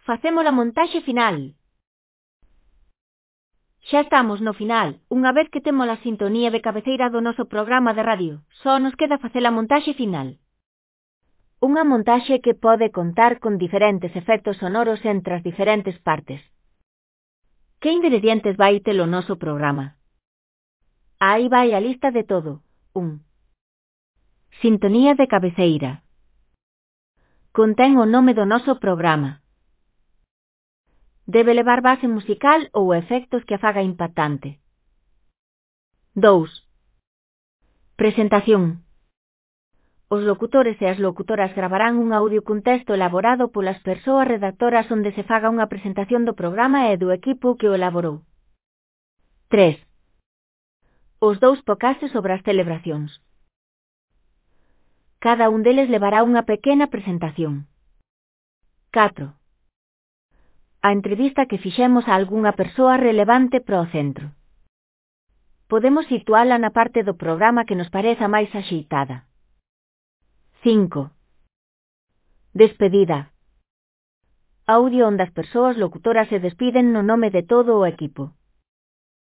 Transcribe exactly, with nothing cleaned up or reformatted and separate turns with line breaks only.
facemos a montaxe final. Xa estamos no final, unha vez que temos a sintonía de cabeceira do noso programa de radio, só nos queda facer a montaxe final. Unha montaxe que pode contar con diferentes efectos sonoros entre as diferentes partes. Que ingredientes vai ter o noso programa? Aí vai a lista de todo. un. Sintonía de cabeceira. Contén o nome do noso programa. Debe levar base musical ou efectos que a faga impactante. dous. Presentación. Os locutores e as locutoras gravarán un audio cun texto elaborado polas persoas redactoras onde se faga unha presentación do programa e do equipo que o elaborou. tres. Os dous podcasts sobre as celebracións. Cada un deles levará unha pequena presentación. catro. A entrevista que fixemos a algunha persoa relevante para o centro. Podemos situala na parte do programa que nos pareza máis axeitada. cinco. Despedida. Audio onde as persoas locutoras se despiden no nome de todo o equipo.